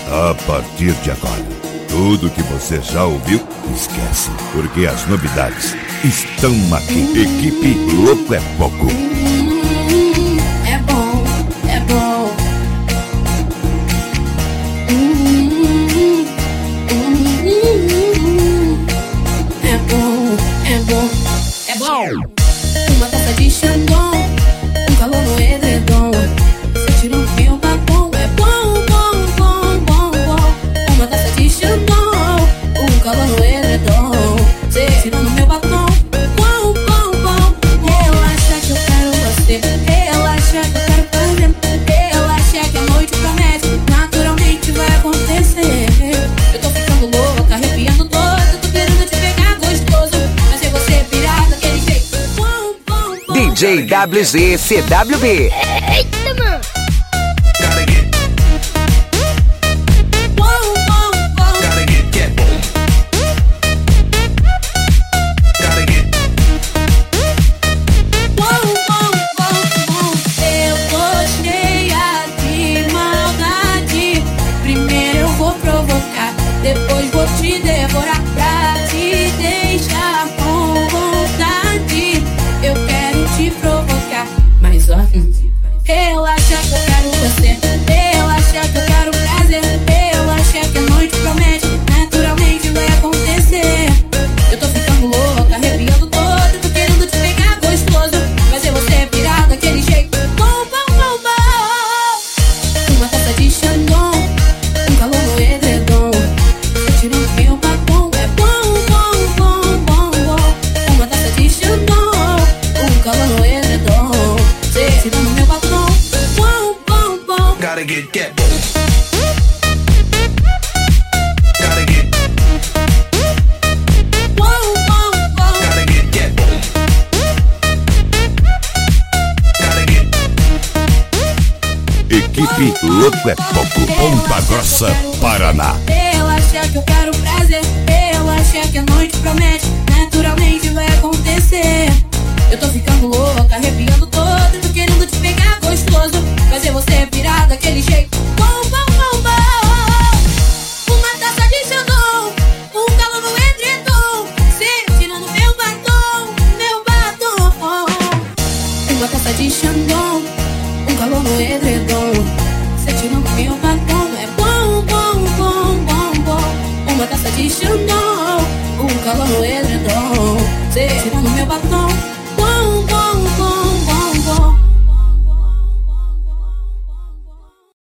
A partir de agora, tudo que você já ouviu, esquece, porque as novidades estão aqui. Equipe Louco é Pouco. É bom, é bom. É bom, é bom, é bom. Uma taça de Chandon, um calor no edredom. Você tira o meu batom. É bom, bom, bom, bom, bom. Uma taça de Chandon, um calor no edredom. Você tira no meu batom. Bom, bom, bom. Relaxa que eu quero você. Relaxa que eu quero fazer. Relaxa que a noite promete, naturalmente vai acontecer. Eu tô ficando louca, arrepiando toda. Tô querendo te pegar gostoso, mas é você pirar daquele jeito. Bom, bom, bom. DJ WZ CWB. Eita, mano. Bom, bom, bom. Bom, bom, bom, bom. Eu tô cheia de maldade. Primeiro eu vou provocar, depois vou te devorar pra te deixar com vontade. Eu quero te provocar, mas ó, relaxa que eu quero você. Relaxa que eu quero prazer. Relaxa que a noite promete, naturalmente vai acontecer. Eu tô ficando louca, arrepiando toda. Tô querendo te pegar gostoso, fazer você virar daquele jeito. Bom, bom, bom, bom. Uma taça de Chandon, um calor no edredom. Você tira o meu batom. É bom, bom, bom, bom, bom. Uma taça de Chandon, um calor no edredom. Você tira no meu batom. Bom, bom, bom. Gotta get that boom. Gotta get, Bom, bom, bom. gotta get that boom. Gotta get, Equipe Louco é Pouco, Ponta Grossa, Paraná. Relaxa que eu quero prazer. Relaxa que a noite promete, naturalmente vai acontecer. Eu tô ficando louca, arrepiando toda. Tô querendo te pegar gostoso, fazer você